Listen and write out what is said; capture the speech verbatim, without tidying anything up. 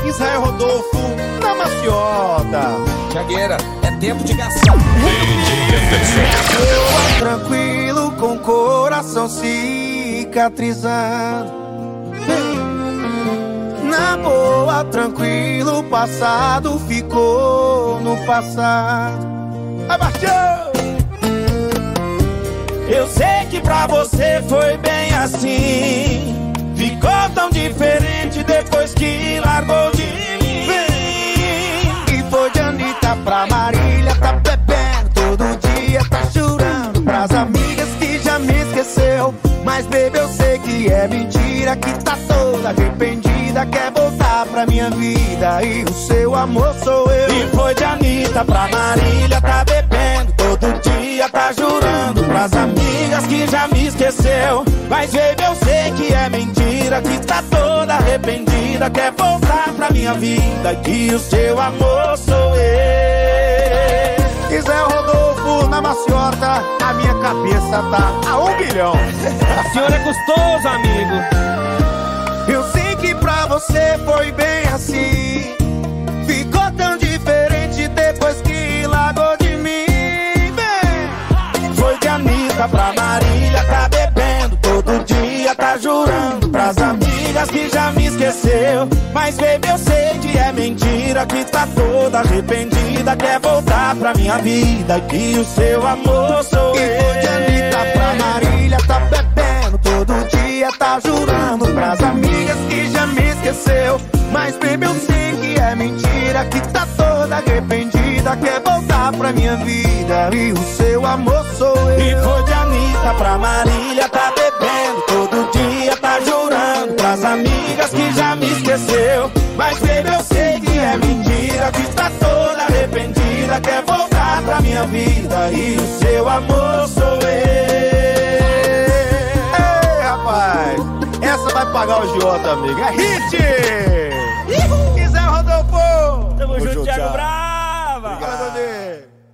Israel Rodolfo, na maciota. Tiagueira, é tempo de gastar. Boa, tranquilo, com coração cicatrizando. Na boa, tranquilo, o passado ficou no passado. Abaixou! Eu sei que pra você foi bem assim. Ficou tão diferente depois que largou de mim. E foi de Anitta pra Marília, tá bebendo todo dia, tá chorando pras amigas que já me esqueceu. Mas baby, eu sei que é mentira, que tá toda arrependida, quer voltar pra minha vida e o seu amor sou eu. E foi de Anitta pra Marília, tá bebendo todo dia, tá jurando pras amigas que já me esqueceu. Mas baby, eu sei que é mentira, que tá toda arrependida, quer voltar pra minha vida e que o seu amor sou eu. Israel Rodolfo, na maciota, a minha cabeça tá a um bilhão. A senhora é gostoso, amigo. Eu sei que pra você foi bem assim. Ficou tão diferente depois que largou de mim, bem. Foi de Anitta pra Marília, tá bebendo todo dia, tá jurando pras amigas que já me esqueceu. Mas baby, eu sei que é mentira, que tá toda arrependida, quer voltar pra minha vida, que o seu amor sou eu. E foi de Anitta pra Marília, tá bebendo todo dia, tá jurando pras amigas que já me esqueceu. Mas baby, eu sei que é mentira, que tá toda arrependida, quer voltar pra minha vida e o seu amor sou eu. E foi de Anitta pra Marília, tá bebendo todo dia, tá jurando pras amigas que já me esqueceu. Mas baby, eu sei que é mentira, que tá toda arrependida, quer voltar pra minha vida e o seu amor sou eu. Ei, rapaz, essa vai pagar o giota, amigo. É hit! Israel Rodolfo! Tamo Tamo junto, junto, Thiago tchau. Brava! Fala, meu Deus.